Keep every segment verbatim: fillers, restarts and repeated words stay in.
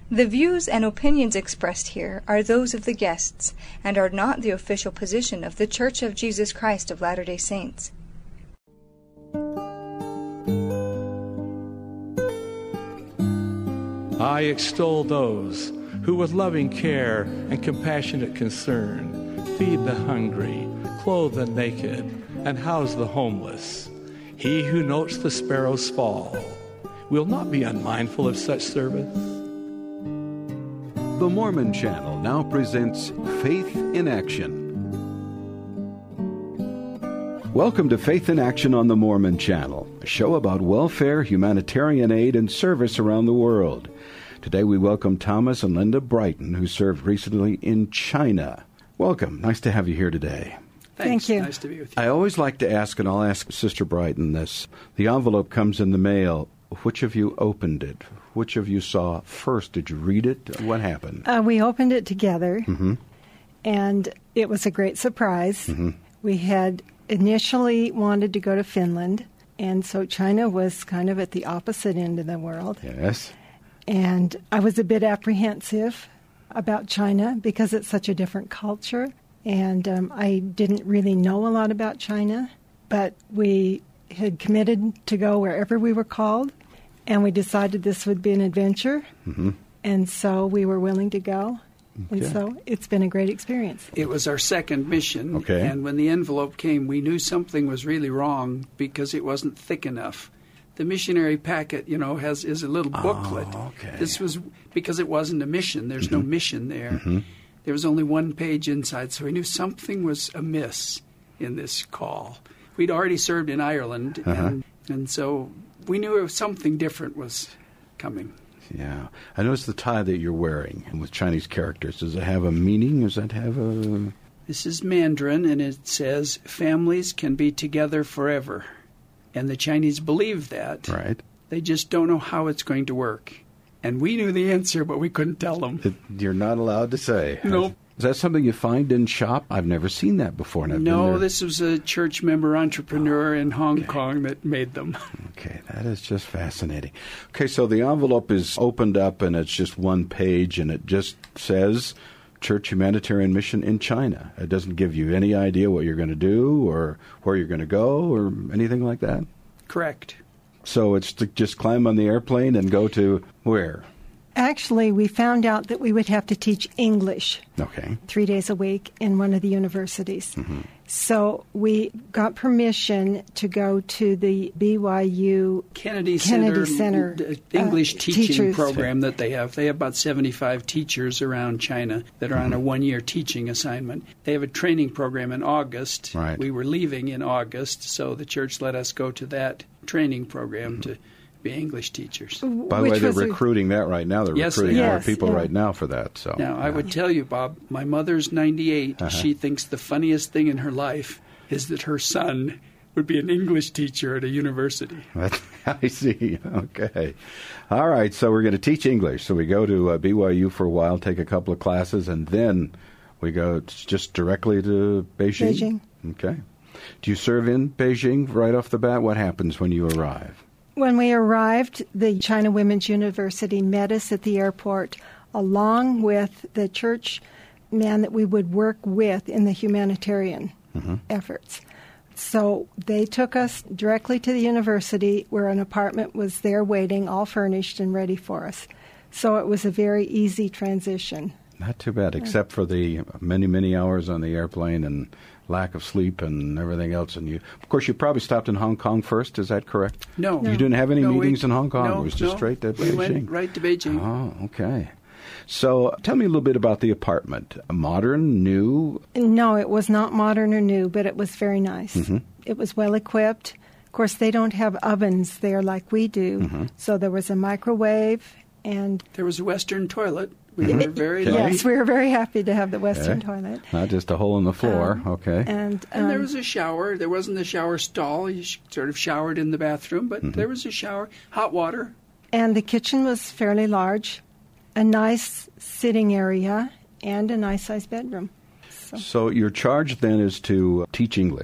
The views and opinions expressed here are those of the guests and are not the official position of The Church of Jesus Christ of Latter-day Saints. I extol those who with loving care and compassionate concern feed the hungry, clothe the naked, and house the homeless. He who notes the sparrow's fall will not be unmindful of such service. The Mormon Channel now presents Faith in Action. Welcome to Faith in Action on the Mormon Channel, a show about welfare, humanitarian aid, and service around the world. Today we welcome Thomas and Linda Brighton, who served recently in China. Welcome. Nice to have you here today. Thanks. Thank you. Nice to be with you. I always like to ask, and I'll ask Sister Brighton this. The envelope comes in the mail. Which of you opened it? Which of you saw first? Did you read it? What happened? Uh, we opened it together, Mm-hmm. and it was a great surprise. Mm-hmm. We had initially wanted to go to Finland, and so China was kind of at the opposite end of the world. Yes. And I was a bit apprehensive about China because it's such a different culture, and um, I didn't really know a lot about China, but we had committed to go wherever we were called, and we decided this would be an adventure, Mm-hmm. and so we were willing to go, and Okay. so it's been a great experience. It was our second mission, Okay. and when the envelope came, we knew something was really wrong because it wasn't thick enough. The missionary packet, you know, has is a little booklet. Oh, okay. This was because it wasn't a mission. There's no mission there. Mm-hmm. There was only one page inside, so we knew something was amiss in this call. We'd already served in Ireland, Uh-huh. and, and so we knew something different was coming. Yeah. I noticed the tie that you're wearing with Chinese characters. Does it have a meaning? Does that have a... This is Mandarin, and it says, families can be together forever. And the Chinese believe that. Right. They just don't know how it's going to work. And we knew the answer, but we couldn't tell them. It, you're not allowed to say. Nope. Is that something you find in shop? I've never seen that before. And I've been No, there. this was a church member entrepreneur in Hong Kong that made them. Okay, that is just fascinating. Okay, so the envelope is opened up, and it's just one page, and it just says Church Humanitarian Mission in China. It doesn't give you any idea what you're going to do or where you're going to go or anything like that? Correct. So it's to just climb on the airplane and go to where? Actually, we found out that we would have to teach English Okay. three days a week in one of the universities. Mm-hmm. So we got permission to go to the B Y U Kennedy, Kennedy Center, Center, uh, English uh, teaching teachers. program that they have. They have about seventy-five teachers around China that are on a one-year teaching assignment. They have a training program in August. Right. We were leaving in August, so the church let us go to that training program to be English teachers. By the which way, they're was a- recruiting that right now. They're Yes, recruiting they more are. people Yes, yeah. right now for that. So Now, I yeah. would tell you, Bob, my mother's ninety-eight. Uh-huh. She thinks the funniest thing in her life is that her son would be an English teacher at a university. I see. Okay. All right. So we're going to teach English. So we go to uh, B Y U for a while, take a couple of classes, and then we go t- just directly to Beijing? Beijing. Okay. Do you serve in Beijing right off the bat? What happens when you arrive? When we arrived, the China Women's University met us at the airport, along with the church man that we would work with in the humanitarian Mm-hmm. efforts. So they took us directly to the university, where an apartment was there waiting, all furnished and ready for us. So it was a very easy transition. Not too bad, except for the many, many hours on the airplane and lack of sleep and everything else. And you, of course, you probably stopped in Hong Kong first. Is that correct? No. You didn't have any No, we- meetings in Hong Kong? No, It was just no. straight to We Beijing? went right to Beijing. Oh, okay. So tell me a little bit about the apartment. Modern, new? No, it was not modern or new, but it was very nice. Mm-hmm. It was well equipped. Of course, they don't have ovens there like we do. Mm-hmm. So there was a microwave and There was a Western toilet. We Mm-hmm. were very Okay. lucky. yes, we were very happy to have the Western Okay. toilet. Not just a hole in the floor. Um, okay. And, And there um, was a shower. There wasn't a shower stall. You sh- sort of showered in the bathroom, but Mm-hmm. there was a shower. Hot water. and the kitchen was fairly large, a nice sitting area, and a nice-sized bedroom. So, So your charge then is to teach English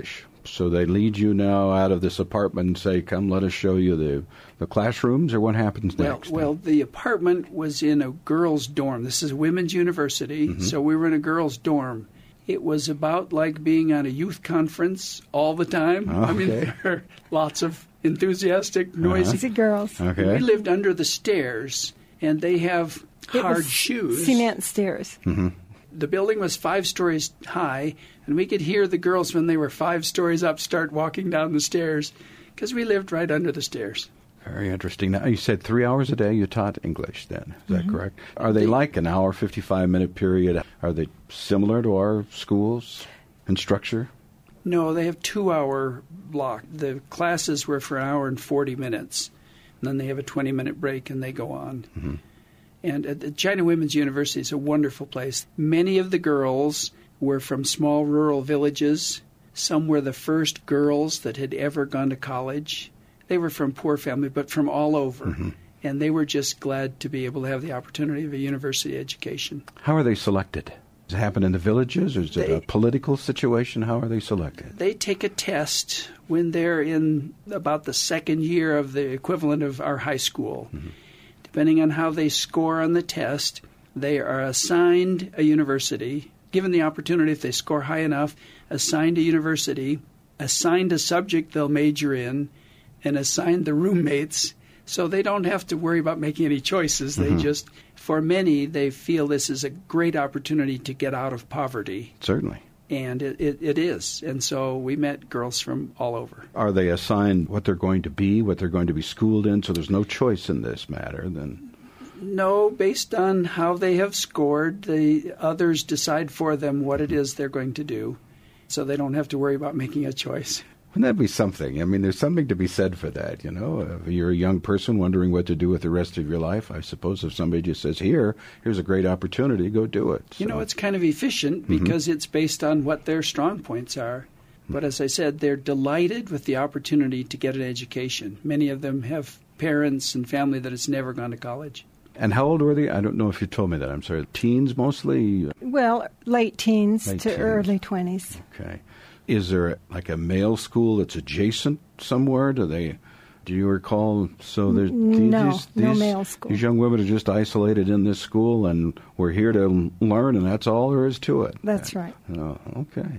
So they lead you now out of this apartment and say, come, let us show you the, the classrooms, or what happens well, next? Well, the apartment was in a girls' dorm. This is a women's university, mm-hmm. so we were in a girls' dorm. It was about like being on a youth conference all the time. Oh, okay. I mean, there are lots of enthusiastic, noisy uh-huh. girls. Okay. We lived under the stairs, and they have it hard was shoes. Cement stairs. Mm-hmm. The building was five stories high, and we could hear the girls when they were five stories up start walking down the stairs because we lived right under the stairs. Very interesting. Now, you said three hours a day you taught English then. Is mm-hmm. that correct? Are they, they like an hour, fifty-five minute period? Are they similar to our schools in structure? No, they have two-hour block. The classes were for an hour and forty minutes. And then they have a twenty-minute break, and they go on. Mm-hmm. And at the China Women's University is a wonderful place. Many of the girls were from small rural villages. Some were the first girls that had ever gone to college. They were from poor families, but from all over. Mm-hmm. And they were just glad to be able to have the opportunity of a university education. How are they selected? Does it happen in the villages, or is it they, a political situation? How are they selected? They take a test when they're in about the second year of the equivalent of our high school. Mm-hmm. Depending on how they score on the test, they are assigned a university, given the opportunity, if they score high enough, assigned a university, assigned a subject they'll major in, and assigned the roommates, so they don't have to worry about making any choices. Mm-hmm. They just, for many, they feel this is a great opportunity to get out of poverty. Certainly. And it, it, it is. And so we met girls from all over. Are they assigned what they're going to be, what they're going to be schooled in, so there's no choice in this matter then? No, based on how they have scored, the others decide for them what it is they're going to do, so they don't have to worry about making a choice. Wouldn't that be something? I mean, there's something to be said for that, you know. If you're a young person wondering what to do with the rest of your life, I suppose if somebody just says, here, here's a great opportunity, go do it. So. You know, it's kind of efficient because mm-hmm. it's based on what their strong points are. Mm-hmm. But as I said, they're delighted with the opportunity to get an education. Many of them have parents and family that has never gone to college. And how old were they? I don't know if you told me that. I'm sorry. Teens mostly? Well, late teens late to teens. early twenties. Okay. Is there like a male school that's adjacent somewhere? Do they? Do you recall? So there's no, these, no these, male school. These young women are just isolated in this school, and we're here to learn, and that's all there is to it. That's right. Oh, okay.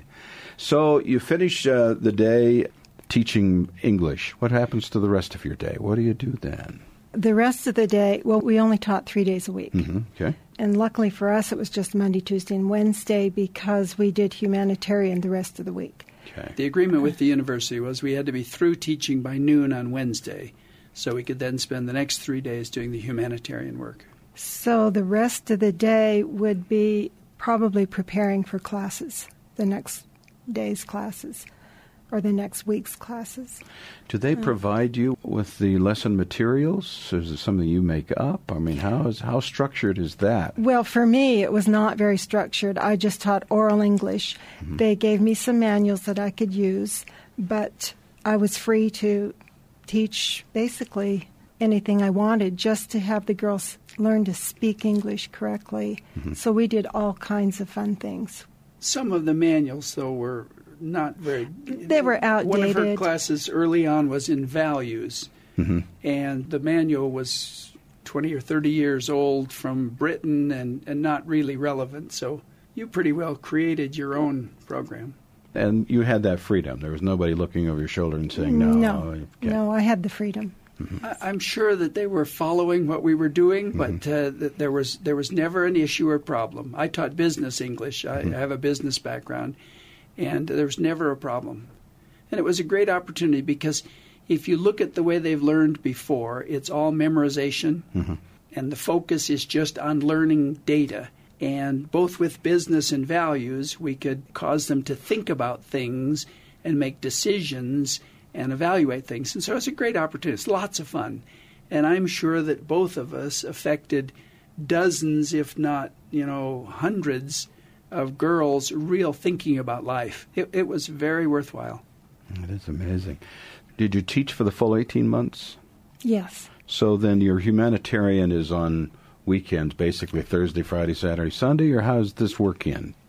So you finish uh, the day teaching English. What happens to the rest of your day? What do you do then? The rest of the day, well, we only taught three days a week. Mm-hmm. Okay. And luckily for us, it was just Monday, Tuesday, and Wednesday because we did humanitarian the rest of the week. Okay. The agreement with the university was we had to be through teaching by noon on Wednesday, so we could then spend the next three days doing the humanitarian work. So the rest of the day would be probably preparing for classes, the next day's classes, or the next week's classes. Do they provide you with the lesson materials? Is it something you make up? I mean, how is how structured is that? Well, for me, it was not very structured. I just taught oral English. Mm-hmm. They gave me some manuals that I could use, but I was free to teach basically anything I wanted, just to have the girls learn to speak English correctly. Mm-hmm. So we did all kinds of fun things. Some of the manuals, though, were not very... They were outdated. One of her classes early on was in values, mm-hmm. and the manual was twenty or thirty years old from Britain and, and not really relevant. So you pretty well created your own program. And you had that freedom. There was nobody looking over your shoulder and saying, no. No, okay. no, I had the freedom. Mm-hmm. I, I'm sure that they were following what we were doing, but mm-hmm. uh, there was there was never an issue or problem. I taught business English. I, mm-hmm. I have a business background, and there was never a problem. And it was a great opportunity because if you look at the way they've learned before, it's all memorization, mm-hmm. and the focus is just on learning data. And both with business and values, we could cause them to think about things and make decisions and evaluate things. And so it's a great opportunity. It's lots of fun. And I'm sure that both of us affected dozens, if not, you know, hundreds of girls' real thinking about life. It, it was very worthwhile. It is amazing. Did you teach for the full eighteen months? Yes. So then your humanitarian is on weekends, basically Thursday, Friday, Saturday, Sunday, or how does this work in?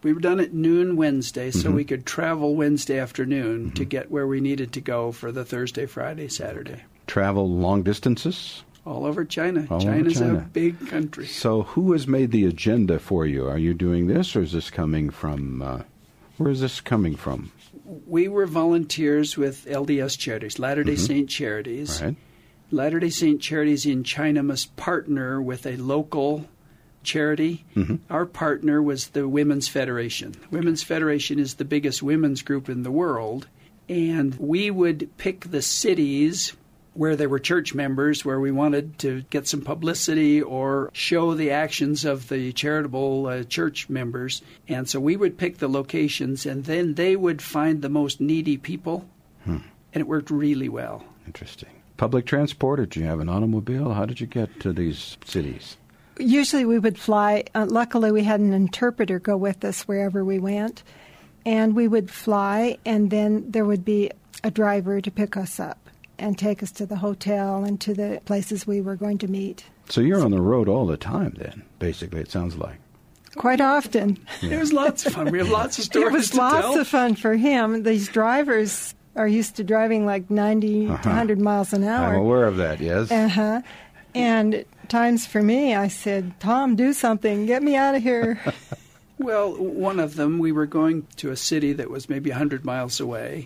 We were done at noon Wednesday, so Mhm. we could travel Wednesday afternoon Mhm. to get where we needed to go for the Thursday, Friday, Saturday. Travel long distances? All over China. All over China's China. a big country. So who has made the agenda for you? Are you doing this, or is this coming from, uh, where is this coming from? We were volunteers with L D S Charities, Latter-day Mhm. Saint Charities. All right. Latter-day Saint Charities in China must partner with a local charity. Mhm. Our partner was the Women's Federation. Women's Federation is the biggest women's group in the world, and we would pick the cities where there were church members, where we wanted to get some publicity or show the actions of the charitable uh, church members. And so we would pick the locations, and then they would find the most needy people, Hmm. and it worked really well. Interesting. Public transport, or did you have an automobile? How did you get to these cities? Usually we would fly. Uh, luckily, we had an interpreter go with us wherever we went. And we would fly, and then there would be a driver to pick us up and take us to the hotel and to the places we were going to meet. So you're on the road all the time then, basically, it sounds like. Quite often. It was lots of fun. We have lots of stories It was to lots tell. of fun for him. These drivers are used to driving like ninety Uh-huh. to one hundred miles an hour. I'm aware of that, yes. Uh-huh. And at times for me, I said, Tom, do something. Get me out of here. Well, one of them, we were going to a city that was maybe one hundred miles away,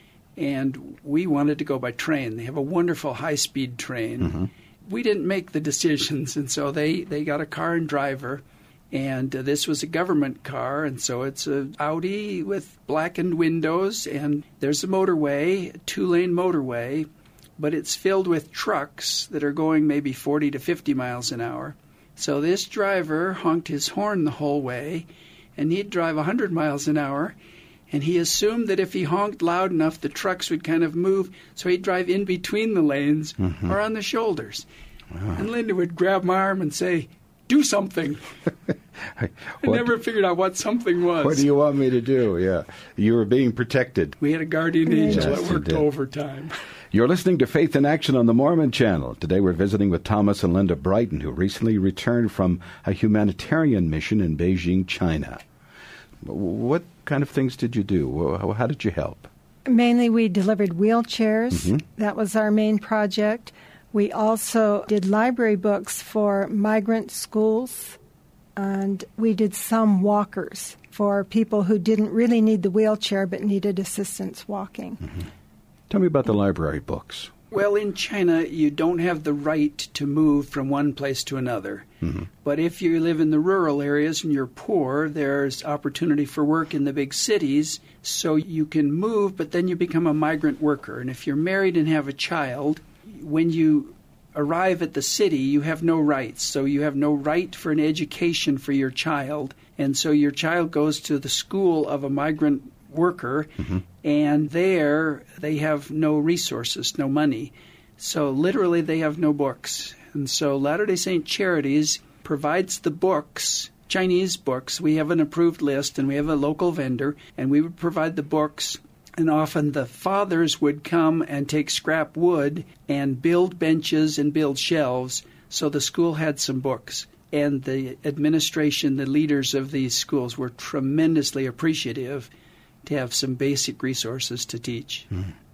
and we wanted to go by train. They have a wonderful high-speed train. Mhm. We didn't make the decisions, and so they, they got a car and driver, and uh, this was a government car, and so it's an Audi with blackened windows, and there's a motorway, a two-lane motorway, but it's filled with trucks that are going maybe forty to fifty miles an hour. So this driver honked his horn the whole way, and he'd drive one hundred miles an hour, and he assumed that if he honked loud enough, the trucks would kind of move, so he'd drive in between the lanes Mhm. or on the shoulders. Wow. And Linda would grab my arm and say, do something. I What- never figured out what something was. What do you want me to do? Yeah. You were being protected. We had a guardian angel Yes, that you worked did. overtime. You're listening to Faith in Action on the Mormon Channel. Today we're visiting with Thomas and Linda Brighton, who recently returned from a humanitarian mission in Beijing, China. What kind of things did you do? How how did you help? Mainly we delivered wheelchairs. Mhm. That was our main project. We also did library books for migrant schools, and we did some walkers for people who didn't really need the wheelchair but needed assistance walking. Tell me about the library books. Well, in China, you don't have the right to move from one place to another. Mhm. But if you live in the rural areas and you're poor, there's opportunity for work in the big cities, so you can move, but then you become a migrant worker. And if you're married and have a child, when you arrive at the city, you have no rights. So you have no right for an education for your child. And so your child goes to the school of a migrant worker, and there they have no resources, no money. So literally they have no books. And so Latter-day Saint Charities provides the books, Chinese books. We have an approved list, and we have a local vendor, and we would provide the books. And often the fathers would come and take scrap wood and build benches and build shelves, so the school had some books. And the administration, the leaders of these schools were tremendously appreciative to have some basic resources to teach.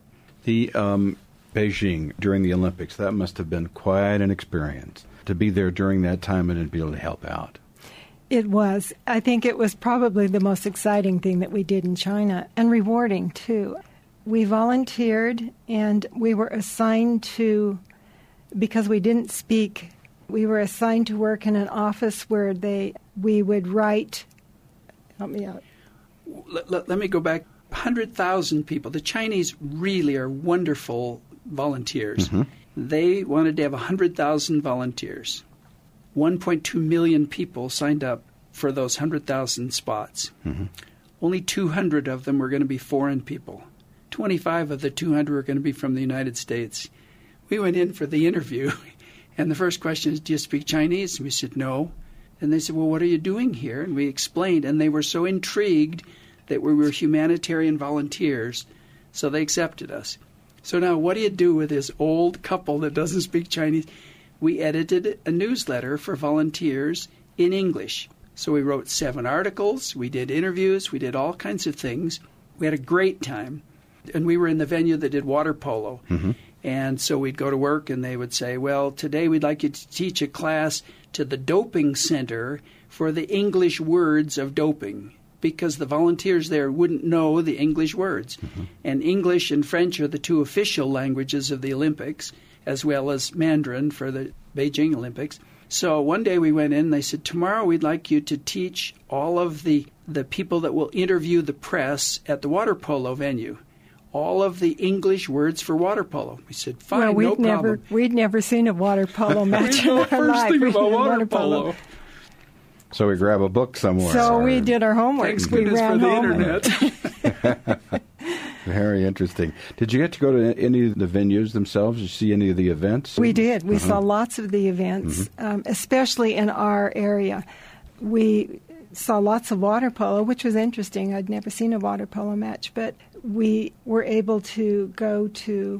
The um, Beijing during the Olympics, that must have been quite an experience to be there during that time and to be able to help out. It was. I think it was probably the most exciting thing that we did in China, and rewarding, too. We volunteered, and we were assigned to, because we didn't speak, we were assigned to work in an office where they we would write, help me out. Let, let, let me go back. one hundred thousand people. The Chinese really are wonderful volunteers. Mhm. They wanted to have one hundred thousand volunteers. one point two million people signed up for those one hundred thousand spots. Mhm. Only two hundred of them were going to be foreign people. twenty-five of the two hundred were going to be from the United States. We went in for the interview, and the first question is, do you speak Chinese? And we said, no. And they said, well, what are you doing here? And we explained, and they were so intrigued that we were humanitarian volunteers, so they accepted us. So now what do you do with this old couple that doesn't speak Chinese? We edited a newsletter for volunteers in English. So we wrote seven articles, we did interviews, we did all kinds of things. We had a great time. And we were in the venue that did water polo. Mm-hmm. And so we'd go to work and they would say, well, today we'd like you to teach a class to the doping center for the English words of doping, because the volunteers there wouldn't know the English words. Mm-hmm. And English and French are the two official languages of the Olympics, as well as Mandarin for the Beijing Olympics. So one day we went in and they said, tomorrow we'd like you to teach all of the, the people that will interview the press at the water polo venue all of the English words for water polo. We said, fine, well, we'd no never, problem. We'd never seen a water polo match in we know our first life. thing We about did water, water polo. polo. So we grab a book somewhere. So or... we did our homework. Thanks we goodness ran for the home. internet. Very interesting. Did you get to go to any of the venues themselves? Did you see any of the events? We did. We uh-huh. saw lots of the events, mm-hmm. um, especially in our area. We saw lots of water polo, which was interesting. I'd never seen a water polo match, but we were able to go to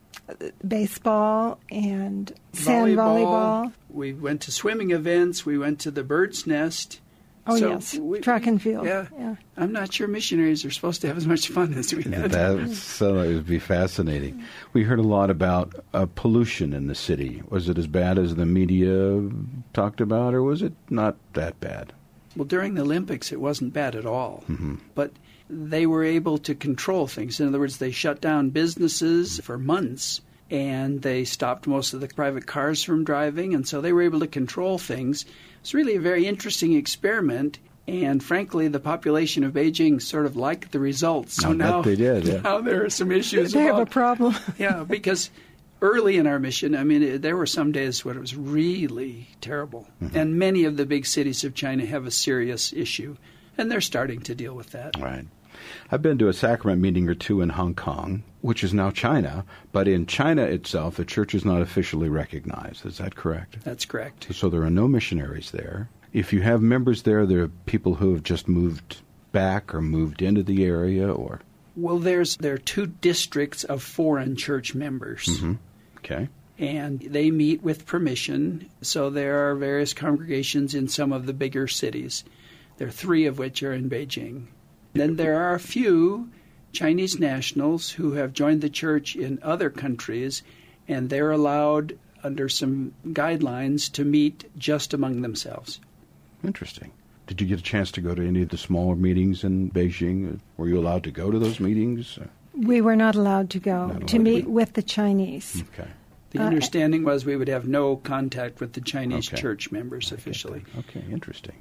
baseball and sand volleyball. volleyball. We went to swimming events. We went to the Bird's Nest. Oh, so yes, we, track and field. Yeah. yeah. I'm not sure missionaries are supposed to have as much fun as we had. That, so it would be fascinating. We heard a lot about uh, pollution in the city. Was it as bad as the media talked about, or was it not that bad? Well, during the Olympics, it wasn't bad at all. Mm-hmm. But they were able to control things. In other words, they shut down businesses for months, and they stopped most of the private cars from driving, and so they were able to control things. It's really a very interesting experiment, and frankly, the population of Beijing sort of liked the results. So I now, bet they did, yeah. now there are some issues. They about, have a problem. yeah, because early in our mission, I mean, it, there were some days when it was really terrible, mm-hmm. and many of the big cities of China have a serious issue, and they're starting to deal with that. Right. I've been to a sacrament meeting or two in Hong Kong, which is now China, but in China itself, the church is not officially recognized. Is that correct? That's correct. So there are no missionaries there. If you have members there, there are people who have just moved back or moved into the area, or? Well, there's there are two districts of foreign church members. Mm-hmm. Okay. And they meet with permission, so there are various congregations in some of the bigger cities. There are three of which are in Beijing. Then there are a few Chinese nationals who have joined the church in other countries, and they're allowed under some guidelines to meet just among themselves. Interesting. Did you get a chance to go to any of the smaller meetings in Beijing? Were you allowed to go to those meetings? We were not allowed to go allowed to to meet be. with the Chinese. Okay. The Uh, understanding was we would have no contact with the Chinese Okay. church members officially. Okay, interesting.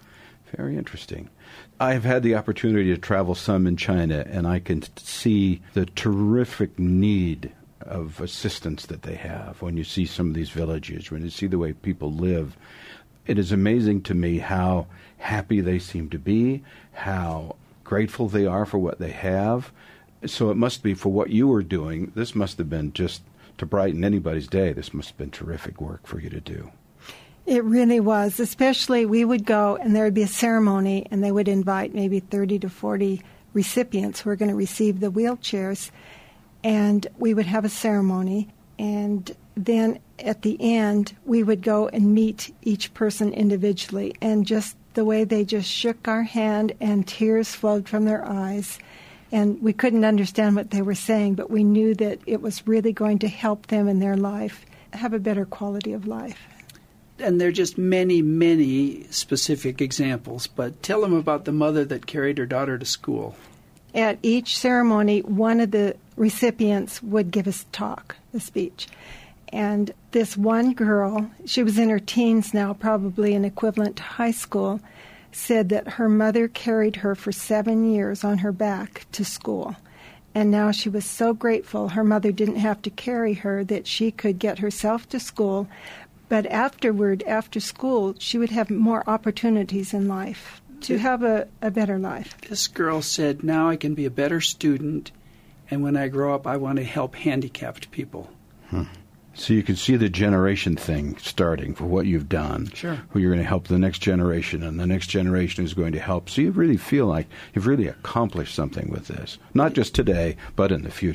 Very interesting. I've had the opportunity to travel some in China, and I can see the terrific need of assistance that they have when you see some of these villages, when you see the way people live. It is amazing to me how happy they seem to be, how grateful they are for what they have. So it must be, for what you were doing, this must have been just to brighten anybody's day. This must have been terrific work for you to do. It really was. Especially, we would go and there would be a ceremony, and they would invite maybe thirty to forty recipients who are going to receive the wheelchairs. And we would have a ceremony, and then at the end, we would go and meet each person individually. And just the way they just shook our hand and tears flowed from their eyes. And we couldn't understand what they were saying, but we knew that it was really going to help them in their life have a better quality of life. And there are just many, many specific examples, but tell them about the mother that carried her daughter to school. At each ceremony, one of the recipients would give a talk, a speech. And this one girl, she was in her teens now, probably an equivalent to high school, said that her mother carried her for seven years on her back to school. And now she was so grateful her mother didn't have to carry her, that she could get herself to school. But afterward, after school, she would have more opportunities in life to have a, a better life. This girl said, now I can be a better student, and when I grow up, I want to help handicapped people. Hmm. So you can see the generation thing starting for what you've done. Sure. Who you're going to help the next generation, and the next generation is going to help. So you really feel like you've really accomplished something with this. Not just today, but in the future.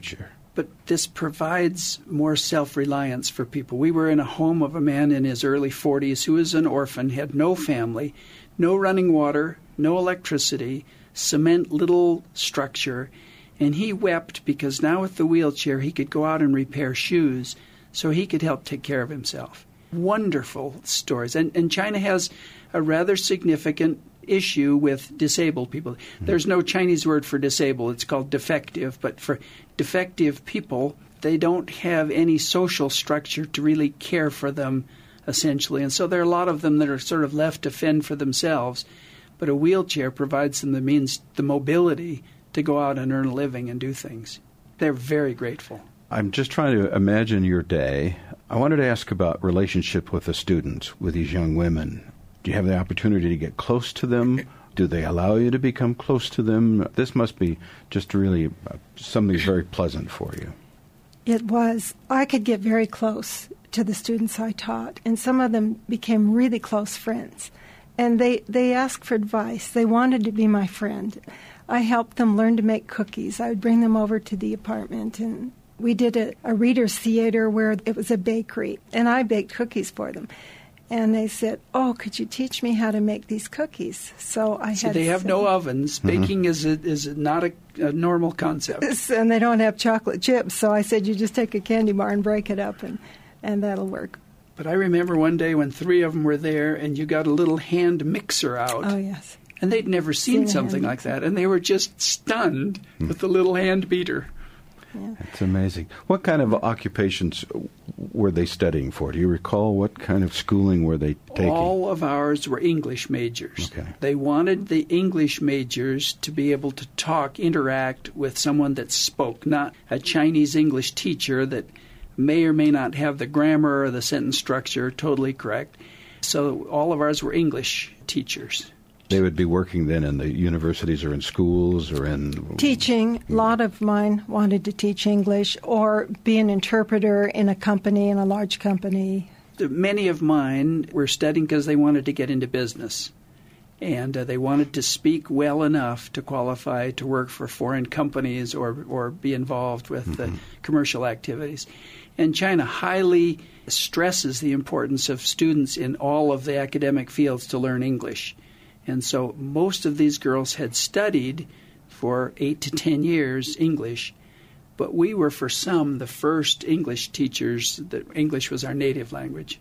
but this provides more self-reliance for people. We were in a home of a man in his early forties who was an orphan, had no family, no running water, no electricity, cement little structure, and he wept because now with the wheelchair he could go out and repair shoes so he could help take care of himself. Wonderful stories. And, and China has a rather significant issue with disabled people. There's no Chinese word for disabled. It's called defective. But for defective people, they don't have any social structure to really care for them, essentially. And so there are a lot of them that are sort of left to fend for themselves. But a wheelchair provides them the means, the mobility to go out and earn a living and do things. They're very grateful. I'm just trying to imagine your day. I wanted to ask about relationship with the students, with these young women. Do you have the opportunity to get close to them? Do they allow you to become close to them? This must be just really uh, something very pleasant for you. It was. I could get very close to the students I taught, and some of them became really close friends. And they, they asked for advice. They wanted to be my friend. I helped them learn to make cookies. I would bring them over to the apartment, and we did a, a reader's theater where it was a bakery, and I baked cookies for them. And they said, oh, could you teach me how to make these cookies? So I See, had they have some, no ovens. Baking is a, is not a, a normal concept. And they don't have chocolate chips. So I said, you just take a candy bar and break it up, and, and that'll work. But I remember one day when three of them were there, and you got a little hand mixer out. Oh, yes. And they'd never seen something like that, and they were just stunned mm. with the little hand beater. Yeah. That's amazing. What kind of occupations were they studying for? Do you recall what kind of schooling were they taking? All of ours were English majors. Okay. They wanted the English majors to be able to talk, interact with someone that spoke, not a Chinese English teacher that may or may not have the grammar or the sentence structure totally correct. So all of ours were English teachers. They would be working then in the universities or in schools or in... Teaching. A lot of mine wanted to teach English or be an interpreter in a company, in a large company. Many of mine were studying because they wanted to get into business. And uh, they wanted to speak well enough to qualify to work for foreign companies or, or be involved with mm-hmm. uh, commercial activities. And China highly stresses the importance of students in all of the academic fields to learn English. And so most of these girls had studied for eight to ten years English, but we were, for some, the first English teachers that English was our native language.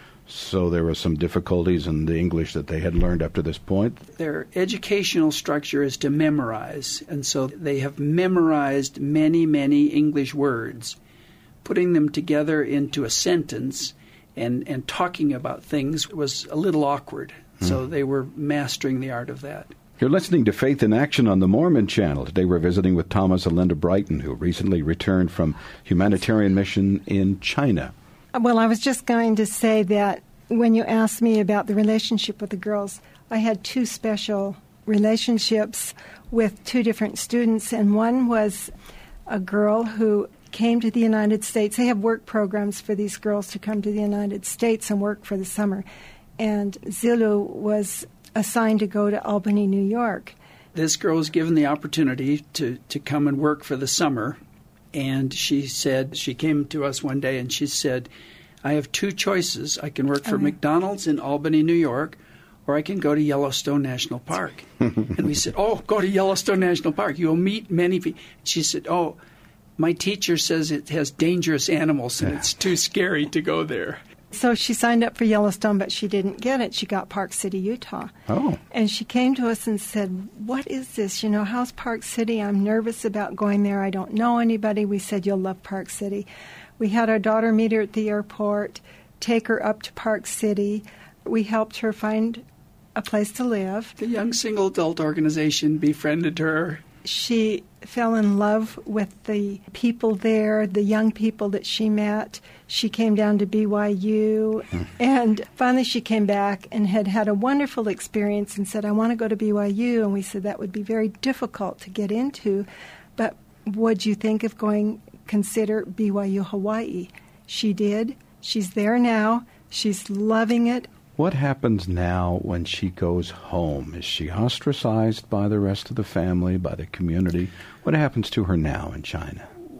So there were some difficulties in the English that they had learned up to this point? Their educational structure is to memorize, and so they have memorized many, many English words. Putting them together into a sentence and, and talking about things was a little awkward. So they were mastering the art of that. You're listening to Faith in Action on the Mormon Channel. Today we're visiting with Thomas and Linda Brighton, who recently returned from humanitarian mission in China. Well, I was just going to say that when you asked me about the relationship with the girls, I had two special relationships with two different students, and one was a girl who came to the United States. They have work programs for these girls to come to the United States and work for the summer. And Zulu was assigned to go to Albany, New York. This girl was given the opportunity to, to come and work for the summer. And she said, she came to us one day and she said, I have two choices. I can work for okay. McDonald's in Albany, New York, or I can go to Yellowstone National Park. And we said, oh, go to Yellowstone National Park. You'll meet many people. She said, oh, my teacher says it has dangerous animals and it's too scary to go there. So she signed up for Yellowstone, but she didn't get it. She got Park City, Utah. Oh. And she came to us and said, what is this? You know, how's Park City? I'm nervous about going there. I don't know anybody. We said, you'll love Park City. We had our daughter meet her at the airport, take her up to Park City. We helped her find a place to live. The Young Single Adult Organization befriended her. She fell in love with the people there, the young people that she met. She came down to B Y U, and finally she came back and had had a wonderful experience and said, I want to go to B Y U. And we said that would be very difficult to get into, but would you think of going, consider B Y U Hawaii? She did. She's there now. She's loving it. What happens now when she goes home? Is she ostracized by the rest of the family, by the community? What happens to her now in China?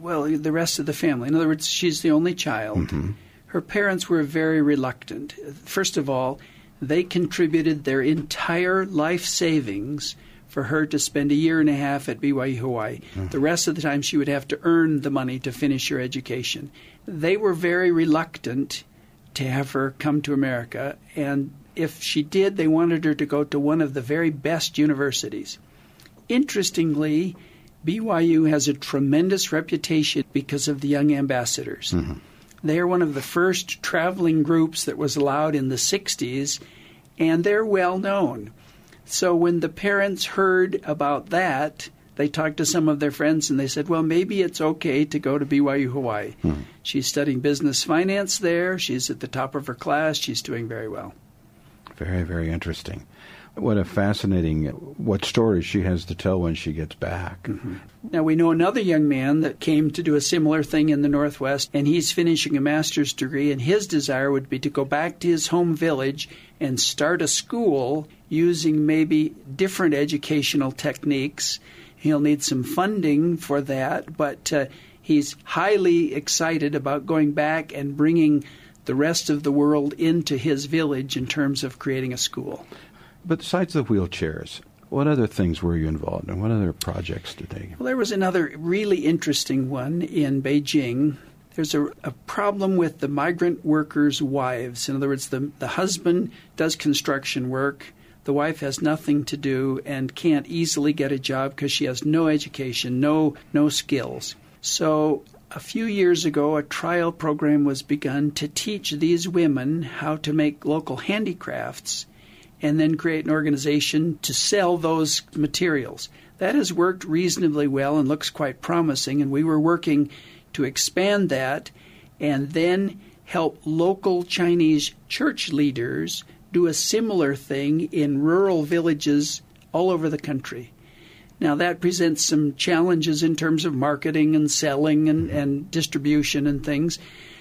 Well, the rest of the family. In other words, she's the only child. Mm-hmm. Her parents were very reluctant. First of all, they contributed their entire life savings for her to spend a year and a half at B Y U Hawaii. Mm-hmm. The rest of the time she would have to earn the money to finish her education. They were very reluctant to have her come to America, and if she did, they wanted her to go to one of the very best universities. Interestingly, B Y U has a tremendous reputation because of the young ambassadors. Mm-hmm. They are one of the first traveling groups that was allowed in the sixties, and they're well known. So when the parents heard about that, they talked to some of their friends and they said, well, maybe it's okay to go to B Y U Hawaii. Hmm. She's studying business finance there. She's at the top of her class. She's doing very well. Very, very interesting. What a fascinating, what stories she has to tell when she gets back. Mm-hmm. Now, we know another young man that came to do a similar thing in the Northwest, and he's finishing a master's degree, and his desire would be to go back to his home village and start a school using maybe different educational techniques. He'll need some funding for that, but uh, he's highly excited about going back and bringing the rest of the world into his village in terms of creating a school. But besides the wheelchairs, what other things were you involved in? What other projects did they? Well, there was another really interesting one in Beijing. There's a, a problem with the migrant workers' wives. In other words, the, the husband does construction work. The wife has nothing to do and can't easily get a job because she has no education, no no skills. So a few years ago, a trial program was begun to teach these women how to make local handicrafts and then create an organization to sell those materials. That has worked reasonably well and looks quite promising, and we were working to expand that and then help local Chinese church leaders do a similar thing in rural villages all over the country. Now, that presents some challenges in terms of marketing and selling and, and distribution and things,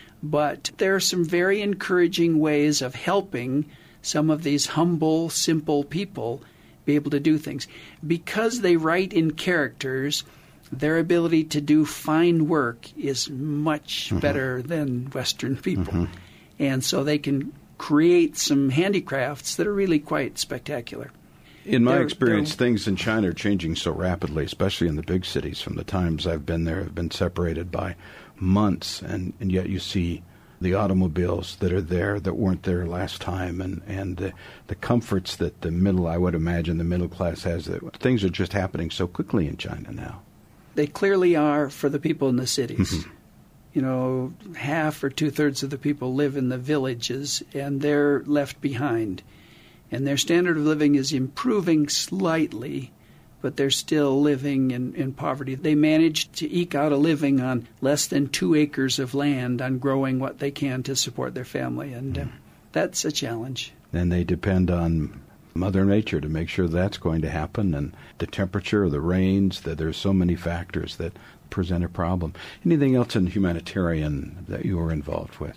but there are some very encouraging ways of helping some of these humble, simple people be able to do things. Because they write in characters, their ability to do fine work is much mm-hmm. better than Western people. Mm-hmm. And so they can create some handicrafts that are really quite spectacular. In my they're, experience, they're, things in China are changing so rapidly, especially in the big cities. From the times I've been there, have been separated by months, and, and yet you see the automobiles that are there that weren't there last time, and, and the, the comforts that the middle, I would imagine, the middle class has. That things are just happening so quickly in China now. They clearly are for the people in the cities. Mm-hmm. You know, half or two-thirds of the people live in the villages, and they're left behind. And their standard of living is improving slightly, but they're still living in, in poverty. They manage to eke out a living on less than two acres of land on growing what they can to support their family, and uh, that's a challenge. And they depend on Mother Nature to make sure that's going to happen, and the temperature, the rains, that there's so many factors that present a problem. Anything else in humanitarian that you were involved with?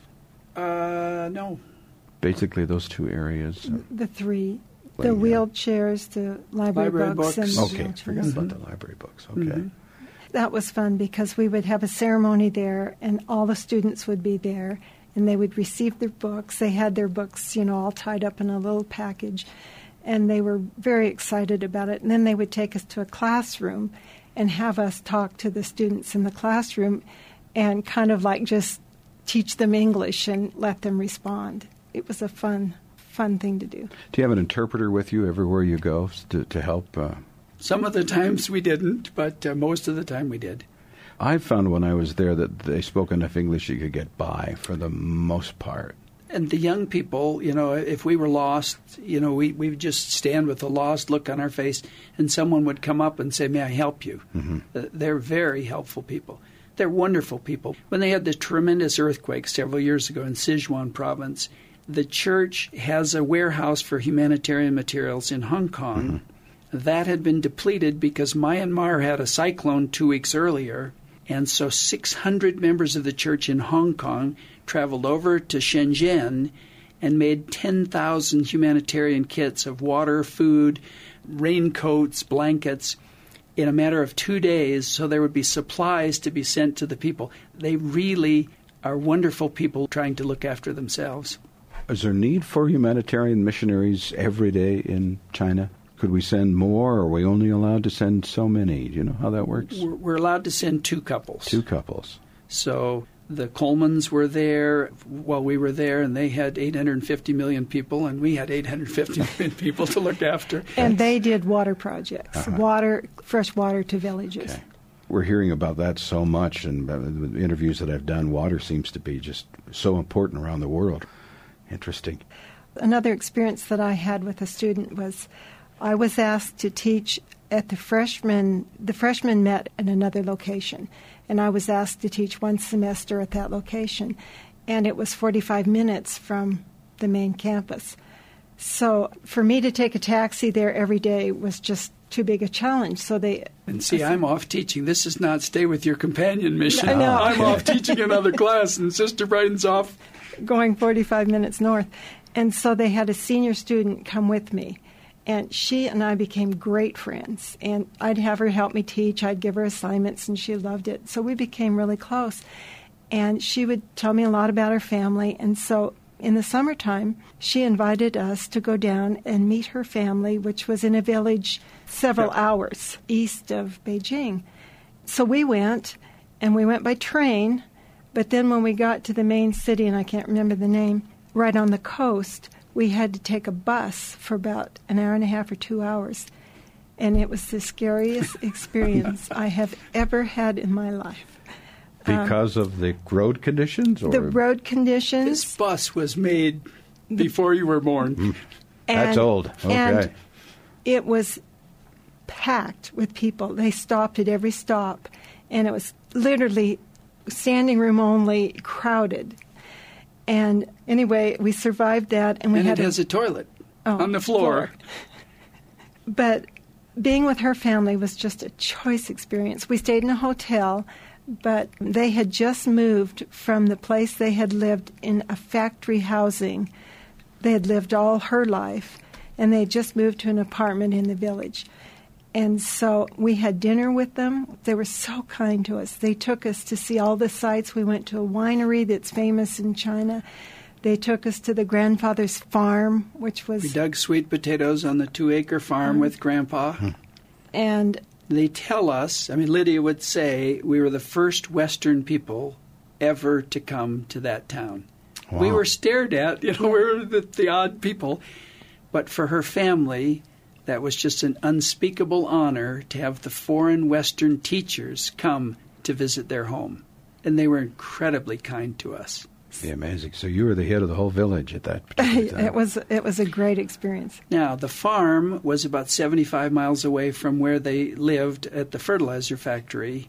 Uh, no. Basically those two areas? The three. The wheelchairs, the library, library books, books. and okay, forgot mm-hmm. about the library books. Okay. Mm-hmm. That was fun because we would have a ceremony there, and all the students would be there, and they would receive their books. They had their books, you know, all tied up in a little package, and they were very excited about it. And then they would take us to a classroom and have us talk to the students in the classroom and kind of like just teach them English and let them respond. It was a fun fun thing to do. Do you have an interpreter with you everywhere you go to, to help? Uh... Some of the times we didn't, but uh, most of the time we did. I found when I was there that they spoke enough English you could get by for the most part. And the young people, you know, if we were lost, you know, we we would just stand with a lost look on our face, and someone would come up and say, "May I help you?" Mm-hmm. Uh, they're very helpful people. They're wonderful people. When they had the tremendous earthquake several years ago in Sichuan province, the church has a warehouse for humanitarian materials in Hong Kong. Mm-hmm. That had been depleted because Myanmar had a cyclone two weeks earlier, and so six hundred members of the church in Hong Kong traveled over to Shenzhen and made ten thousand humanitarian kits of water, food, raincoats, blankets. in a matter of two days, so there would be supplies to be sent to the people. They really are wonderful people trying to look after themselves. Is there need for humanitarian missionaries every day in China? Could we send more, or are we only allowed to send so many? Do you know how that works? We're, we're allowed to send two couples. Two couples. So the Colemans were there while we were there, and they had eight hundred fifty million people, and we had eight hundred fifty million people to look after. And they did water projects, Uh-huh. water, fresh water to villages. Okay. We're hearing about that so much, and uh, the interviews that I've done, water seems to be just so important around the world. Interesting. Another experience that I had with a student was I was asked to teach at the freshman, the freshmen met in another location, and I was asked to teach one semester at that location, and it was forty-five minutes from the main campus. So for me to take a taxi there every day was just too big a challenge. So they And see, I'm off teaching. This is not stay with your companion mission. I know. I'm off teaching another class, and Sister Brighton's off. going forty-five minutes north. And so they had a senior student come with me. And she and I became great friends. And I'd have her help me teach. I'd give her assignments, and she loved it. So we became really close. And she would tell me a lot about her family. And so in the summertime, she invited us to go down and meet her family, which was in a village several Yep. hours east of Beijing. So we went, and we went by train. But then when we got to the main city, and I can't remember the name, right on the coast, we had to take a bus for about an hour and a half or two hours. And it was the scariest experience I have ever had in my life. Because um, of the road conditions? Or? The road conditions. This bus was made before you were born. Mm. And, That's old. Okay. And it was packed with people. They stopped at every stop. And it was literally standing room only, crowded. And anyway, we survived that, and we and had it has a, a toilet oh, on the floor. floor. But being with her family was just a choice experience. We stayed in a hotel, but they had just moved from the place they had lived in a factory housing. They had lived all her life, and they had just moved to an apartment in the village. And so we had dinner with them. They were so kind to us. They took us to see all the sights. We went to a winery that's famous in China. They took us to the grandfather's farm, which was... We dug sweet potatoes on the two-acre farm mm. with Grandpa. And they tell us, I mean, Lydia would say, we were the first Western people ever to come to that town. Wow. We were stared at, you know, we were the, the odd people. But for her family... that was just an unspeakable honor to have the foreign Western teachers come to visit their home. And they were incredibly kind to us. Yeah, amazing. So you were the head of the whole village at that particular time. It was, it was a great experience. Now, the farm was about seventy-five miles away from where they lived at the fertilizer factory.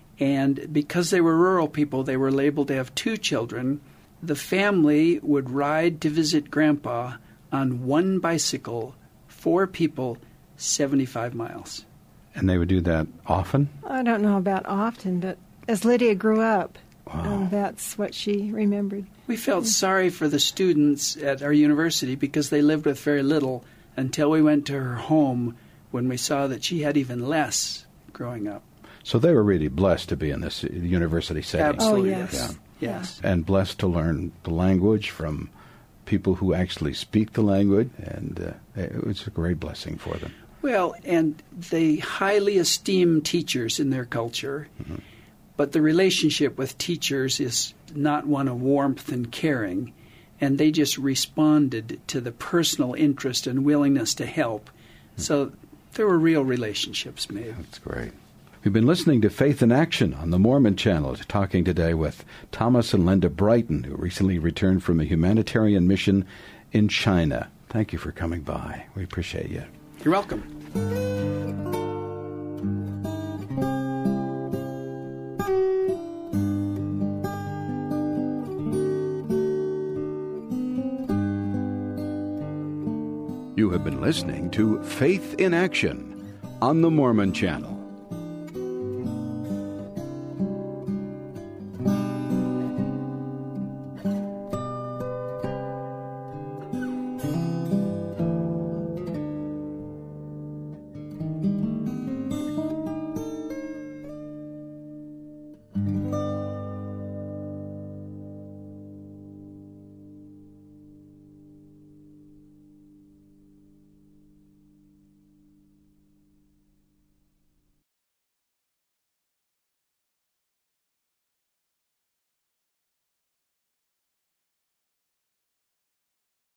And because they were rural people, they were able to have two children. The family would ride to visit Grandpa on one bicycle, four people, seventy-five miles. And they would do that often? I don't know about often, but as Lydia grew up, wow. um, that's what she remembered. We felt sorry for the students at our university because they lived with very little until we went to her home when we saw that she had even less growing up. So they were really blessed to be in this university setting. Absolutely. Oh, yes. Yeah. Yes. And blessed to learn the language from people who actually speak the language, and uh, it was a great blessing for them. Well, and they highly esteem teachers in their culture, mm-hmm. but the relationship with teachers is not one of warmth and caring, and they just responded to the personal interest and willingness to help. Mm-hmm. So there were real relationships made. That's great. We've been listening to Faith in Action on the Mormon Channel, talking today with Thomas and Linda Brighton, who recently returned from a humanitarian mission in China. Thank you for coming by. We appreciate you. You're welcome. You have been listening to Faith in Action on the Mormon Channel.